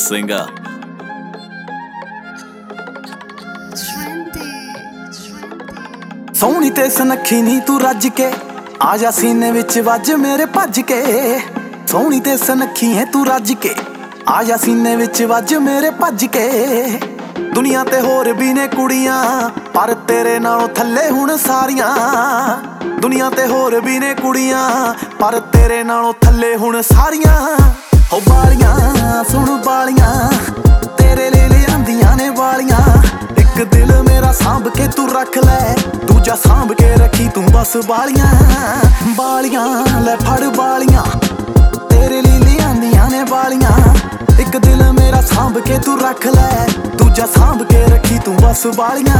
ਸਿੰਘਾ। ਸੋਹਣੀ ਤੇ ਸੁਨੱਖੀ ਨੀ ਤੂੰ ਰੱਜ ਕੇ ਆ ਜਾ ਸੀਨੇ ਵਿੱਚ ਵੱਜ ਮੇਰੇ ਭੱਜ ਕੇ। ਸੋਹਣੀ ਤੇ ਸੁਨੱਖੀ ਹੈ ਤੂੰ ਰੱਜ ਕੇ ਆ ਜਾ ਸੀਨੇ ਵਿੱਚ ਵੱਜ ਮੇਰੇ ਭੱਜ ਕੇ। ਦੁਨੀਆ ਤੇ ਹੋਰ ਵੀ ਨੇ ਕੁੜੀਆਂ ਪਰ ਤੇਰੇ ਨਾਲੋਂ ਥੱਲੇ ਹੁਣ ਸਾਰੀਆਂ। ਦੁਨੀਆ ਤੇ ਹੋਰ ਵੀ ਨੇ ਕੁੜੀਆਂ ਪਰ ਤੇਰੇ ਨਾਲੋਂ ਥੱਲੇ ਹੁਣ ਸਾਰੀਆਂ। ਹੋ ਬਾਲੀਆਂ ਸੁਣ ਬਾਲੀਆਂ ਤੇਰੇ ਲਈ ਲਿਆਂਦੀਆਂ ਨੇ ਵਾਲੀਆਂ। ਇੱਕ ਦਿਲ ਮੇਰਾ ਸਾਂਭ ਕੇ ਤੂੰ ਰੱਖ ਲੈ, ਦੂਜਾ ਸਾਂਭ ਕੇ ਰੱਖੀ ਤੂੰ ਬਸ ਬਾਲੀਆਂ। ਬਾਲੀਆਂ ਲੈ ਫੜ ਬਾਲੀਆਂ ਤੇਰੇ ਲਈ ਲਿਆਂਦੀਆਂ ਨੇ ਵਾਲੀਆਂ। ਇੱਕ ਦਿਲ ਮੇਰਾ ਸਾਂਭ ਕੇ ਤੂੰ ਰੱਖ ਲੈ, ਦੂਜਾ ਸਾਂਭ ਕੇ ਰੱਖੀ ਤੂੰ ਬਸ ਬਾਲੀਆਂ।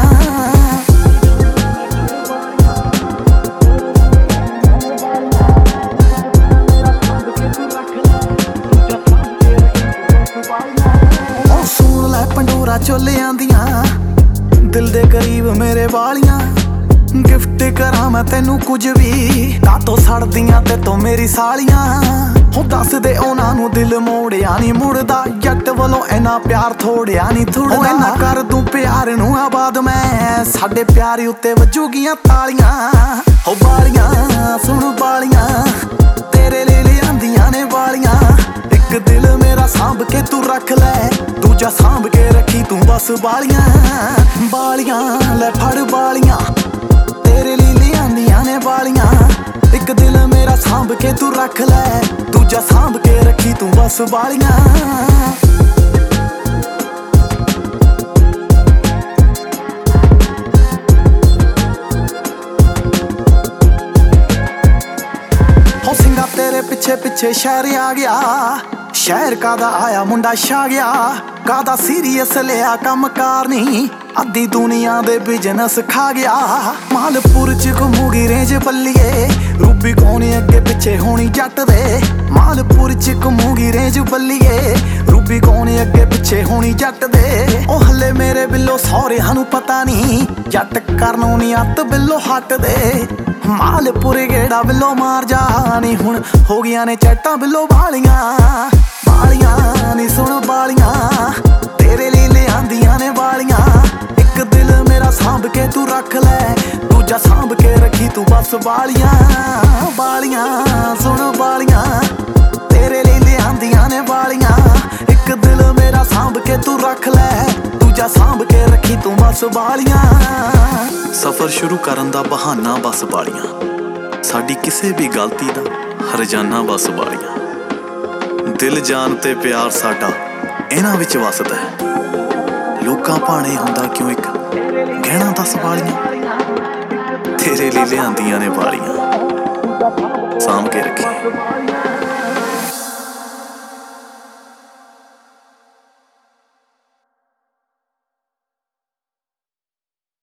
ਸੁਣ ਲੈ ਪੰਡੋਰਾ ਚੋਲਿਆਂ ਦੀਆਂ ਦਿਲ ਦੇ ਕਰੀਬ ਮੇਰੇ ਵਾਲੀਆਂ। ਗਿਫਟ ਕਰਾਂ ਮੈਂ ਤੈਨੂੰ ਕੁਝ ਵੀ ਕਾਤੋਂ ਸੜਦੀਆਂ ਤੇ ਤੂੰ ਮੇਰੀ ਸਾਲੀਆਂ। ਹੋ ਦੱਸ ਦੇ ਉਹਨਾਂ ਨੂੰ ਦਿਲ ਮੋੜਿਆ ਨੀ ਮੁੜਦਾ, ਜੱਟ ਵੱਲੋਂ ਇੰਨਾ ਪਿਆਰ ਥੋੜਿਆ ਨੀ ਥੁੜਦਾ। ਇੰਨਾ ਕਰ ਦੂੰ ਪਿਆਰ ਨੂੰ ਆਬਾਦ ਮੈਂ, ਸਾਡੇ ਪਿਆਰ ਉੱਤੇ ਵੱਜੂਗੀਆਂ ਤਾਲੀਆਂ। ਹੋ ਬਾਲੀਆਂ ਸੁਣ ਬਾਲੀਆਂ ਤੇਰੇ ਲਈ ਲਿਆਂਦੀਆਂ ਨੇ ਵਾਲੀਆਂ। ਇੱਕ ਦਿਲ ਮੇਰਾ ਸਾਂਭ ਕੇ ਤੂੰ ਰੱਖ ਲੈ, ਦੂਜਾ ਸਾਂਭ ਕੇ ਰੱਖੀ ਤੂੰ ਬਸ ਬਾਲੀਆਂ। ਬਾਲੀਆਂ ਲੈ ਫੜ ਬਾਲੀਆਂ ਤੇਰੇ ਲਈ ਲਿਆਂਦੀਆਂ ਨੇ ਵਾਲੀਆਂ। ਇੱਕ ਦਿਲ ਮੇਰਾ ਸਾਂਭ ਕੇ ਤੂੰ ਰੱਖ ਲੈ, ਦੂਜਾ ਸਾਂਭ ਕੇ ਰੱਖੀ ਤੂੰ ਬਸ ਬਾਲੀਆਂ। ਹੋ ਸਿੰਘਾ ਤੇਰੇ ਪਿੱਛੇ ਪਿੱਛੇ ਸ਼ਹਿਰ ਆ ਗਿਆ, ਸ਼ਹਿਰ ਕਾਦਾ ਆਇਆ ਮੁੰਡਾ ਛਾ ਗਿਆ। ਕਾਦਾ ਸੀਰੀਅਸ ਲਿਆ ਕੰਮ ਕਾਰ ਨਹੀਂ, ਅੱਧੀ ਦੁਨੀਆ ਦੇ ਬਿਜ਼ਨਸ ਖਾ ਗਿਆ। ਮਾਲਪੁਰ ਚ ਘੁੰਮੂਗੀ ਰੇਂਜ ਬੱਲੀਏ, ਰੂਬੀ ਕੋਣੀ ਅੱਗੇ ਪਿੱਛੇ ਹੋਣੀ ਜੱਟ ਦੇ। ਮਾਲਪੁਰ ਚ ਘੁੰਮੂਗੀ ਰੇਂਜ ਬੱਲੀਏ, ਰੂਬੀ ਕੋਣੀ ਅੱਗੇ ਪਿੱਛੇ ਹੋਣੀ ਜੱਟ ਦੇ। ਉਹ ਹੱਲੇ ਮੇਰੇ ਬਿੱਲੋ ਸਹੁਰਿਆਂ ਨੂੰ ਪਤਾ ਨਹੀਂ, ਜੱਟ ਕਰਨੋਂ ਨੀ ਅੱਤ ਬਿੱਲੋ ਹੱਟਦੇ। ਮਾਲਪੁਰ ਗੇੜਾ ਬਿੱਲੋ ਮਾਰ ਜਾ ਨੀ, ਹੁਣ ਹੋ ਗਈਆਂ ਨੇ ਚੈਟਾਂ ਬਿੱਲੋ ਵਾਲੀਆਂ। ਬਾਲੀਆਂ ਨੀ ਸੁਣ ਬਾਲੀਆਂ ਤੇਰੇ ਲਈ ਲਿਆਂਦੀਆਂ ਨੇ ਵਾਲੀਆਂ। ਇੱਕ ਦਿਲ ਮੇਰਾ ਸਾਂਭ ਕੇ ਤੂੰ ਰੱਖ ਲੈ, ਦੂਜਾ ਸਾਂਭ ਕੇ ਰੱਖੀ ਤੂੰ ਬਸ ਬਾਲੀਆਂ। ਬਾਲੀਆਂ ਸੁਣ ਬਾਲੀਆਂ ਤੇਰੇ ਲਈ ਲਿਆਂਦੀਆਂ ਨੇ ਵਾਲੀਆਂ। ਇੱਕ ਦਿਲ ਮੇਰਾ ਸਾਂਭ ਕੇ ਤੂੰ ਰੱਖ ਲੈ, ਦੂਜਾ ਸਾਂਭ ਕੇ ਰੱਖੀ ਤੂੰ ਬਸ ਬਾਲੀਆਂ। ਸਫ਼ਰ ਸ਼ੁਰੂ ਕਰਨ ਦਾ ਬਹਾਨਾ ਬਸ ਬਾਲੀਆਂ, ਸਾਡੀ ਕਿਸੇ ਵੀ ਗਲਤੀ ਦਾ ਹਰਜਾਨਾ ਬਸ ਬਾਲੀਆਂ। ਦਿਲ ਜਾਨ ਤੇ ਪਿਆਰ ਸਾਡਾ ਇਹਨਾਂ ਵਿੱਚ ਵਸਦਾ ਹੈ, ਲੋਕਾਂ ਭਾਣੇ ਹੁੰਦਾ ਕਿਉਂ ਇੱਕ ਗਹਿਣਾ ਦੱਸ ਬਾਲੀਆਂ। ਤੇਰੇ ਲਈ ਲਿਆਂਦੀਆਂ ਨੇ ਵਾਲੀਆਂ, ਸਾਂਭ ਕੇ ਰੱਖੀ।